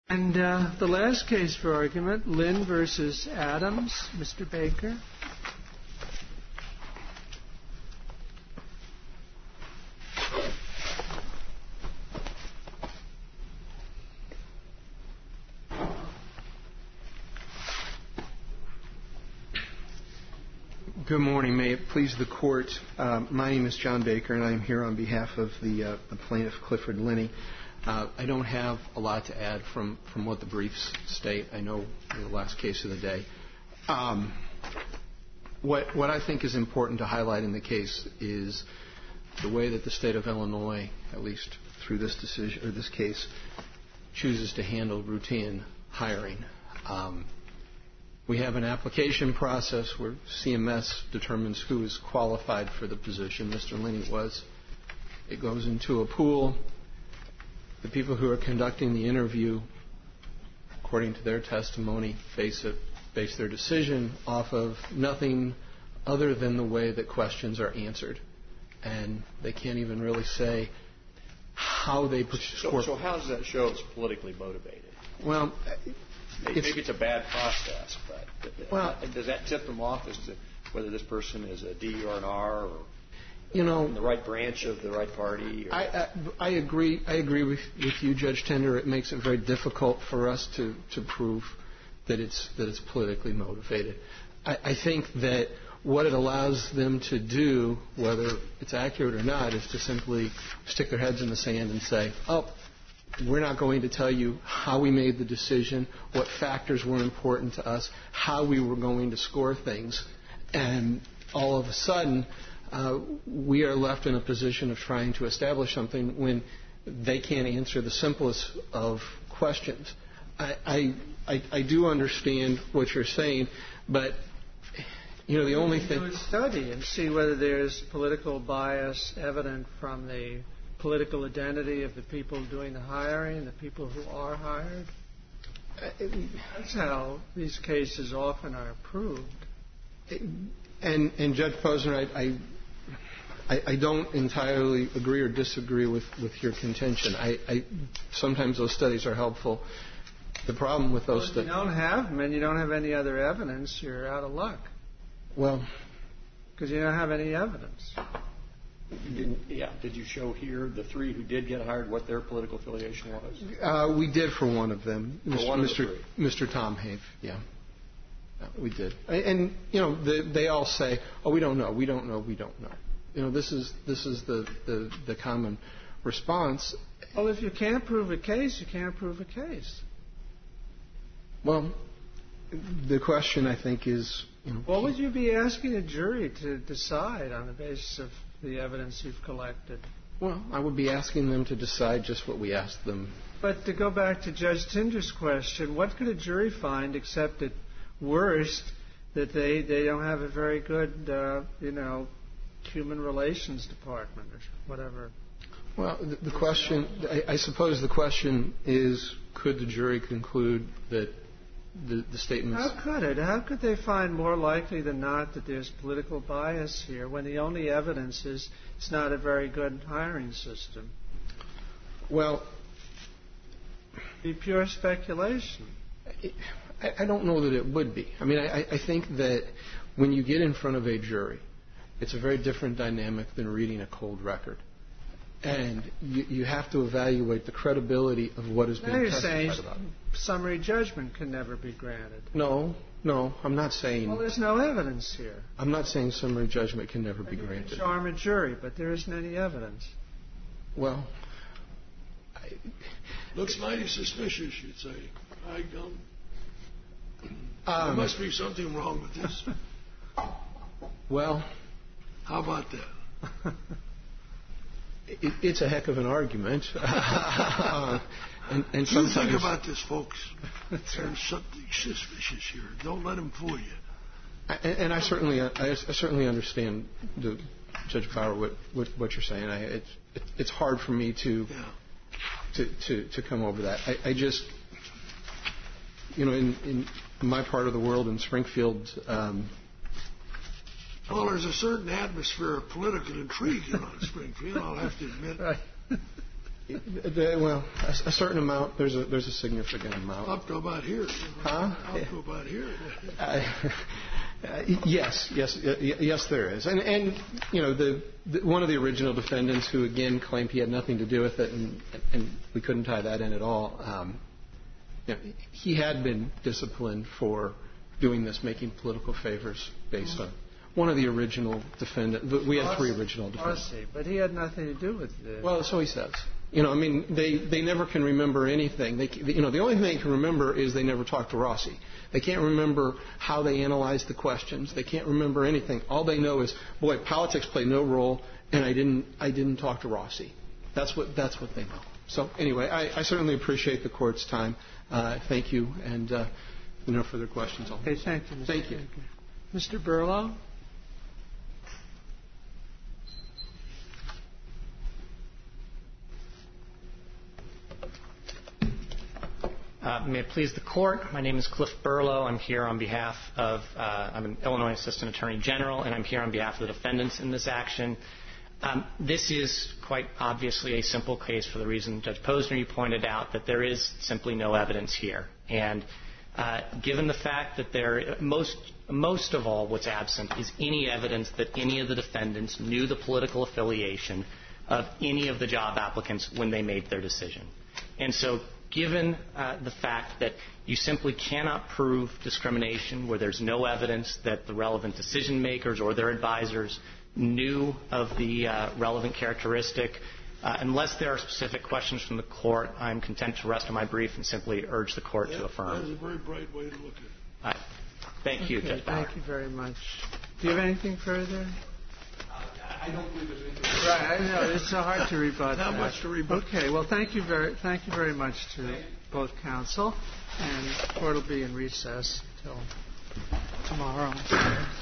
And the last case for argument, Lynn versus Adams. Mr. Baker. Good morning. May it please the Court. My name is John Baker, and I am here on behalf of the plaintiff, Clifford Linney. I don't have a lot to add from what the briefs state. I know the last case of the day. What I think is important to highlight in the case is the way that the state of Illinois, at least through this decision or this case, chooses to handle routine hiring. We have an application process where CMS determines who is qualified for the position. Mr. Linney was. It goes into a pool. The people who are conducting the interview, according to their testimony, base their decision off of nothing other than the way that questions are answered. And they can't even really say how they score. So how does that show it's politically motivated? Well, maybe it's a bad process, but does that tip them off as to whether this person is a D or an R, or in the right branch of the right party? I agree with you, Judge Tender. It makes it very difficult for us to prove that it's politically motivated. I think that what it allows them to do, whether it's accurate or not, is to simply stick their heads in the sand and say, we're not going to tell you how we made the decision, what factors were important to us, how we were going to score things. And all of a sudden, we are left in a position of trying to establish something when they can't answer the simplest of questions. I do understand what you're saying, but the only thing... You would study and see whether there's political bias evident from the political identity of the people doing the hiring, the people who are hired. That's how these cases often are approved. And Judge Posner, I don't entirely agree or disagree with your contention. Sometimes those studies are helpful. The problem with those studies... If you don't have them and you don't have any other evidence, you're out of luck. Well... Because you don't have any evidence. Did you show here the three who did get hired what their political affiliation was? We did for one of them, Mr. Tom Have. Yeah, we did. And they all say, we don't know, we don't know, we don't know. This is the common response. Well, if you can't prove a case, you can't prove a case. Well, the question I think is, what would you be asking a jury to decide on the basis of the evidence you've collected? Well, I would be asking them to decide just what we asked them. But to go back to Judge Tinder's question, what could a jury find except at worst that they don't have a very good, human relations department or whatever? Well, the question, I suppose the question is, could the jury conclude that the statements... How could it? How could they find more likely than not that there's political bias here when the only evidence is it's not a very good hiring system? Well... It'd be pure speculation. I don't know that it would be. I mean, I think that when you get in front of a jury, it's a very different dynamic than reading a cold record. And you have to evaluate the credibility of what is being testified about. You're saying summary judgment can never be granted. No, I'm not saying... Well, there's no evidence here. I'm not saying summary judgment can never be granted. You can charm a jury, but there isn't any evidence. Well... Looks mighty suspicious, you'd say. There must be something wrong with this. Well... How about that? It's a heck of an argument. and sometimes... You think about this, folks. There's something suspicious here. Don't let them fool you. And I certainly understand, Judge Bauer, what you're saying. It's hard for me to come over that. I just, in my part of the world in Springfield. Well, there's a certain atmosphere of political intrigue in Springfield, I'll have to admit. Right. Well, a certain amount. There's a significant amount. Up to about here. Huh? Up to about here. Yes, there is. And you know, one of the original defendants, who again claimed he had nothing to do with it, and we couldn't tie that in at all. You know, he had been disciplined for doing this, making political favors based on one of the original defendants. We had 3 original defendants. But he had nothing to do with this. Well, so he says. You know, I mean, they never can remember anything. The only thing they can remember is they never talked to Rossi. They can't remember how they analyzed the questions. They can't remember anything. All they know is, boy, politics played no role, and I didn't talk to Rossi. That's what they know. So anyway, I certainly appreciate the court's time. Thank you, and no further questions. Okay, thank you. Thank you. Mr. Berlow? May it please the Court, my name is Cliff Berlow. I'm here on behalf of, I'm an Illinois Assistant Attorney General, and I'm here on behalf of the defendants in this action. This is quite obviously a simple case for the reason, Judge Posner, you pointed out, that there is simply no evidence here. And given the fact that most of all what's absent is any evidence that any of the defendants knew the political affiliation of any of the job applicants when they made their decision. And so given the fact that you simply cannot prove discrimination where there's no evidence that the relevant decision makers or their advisors knew of the relevant characteristic, unless there are specific questions from the Court, I'm content to rest on my brief and simply urge the Court to affirm. That's a very bright way to look at it. Thank you, Judge Bauer. Thank you very much. Do you have anything further? I don't believe there's anything. Right, I know it's so hard to rebut. Not much to rebut. Okay, well, thank you very much to both counsel, and the court will be in recess until tomorrow.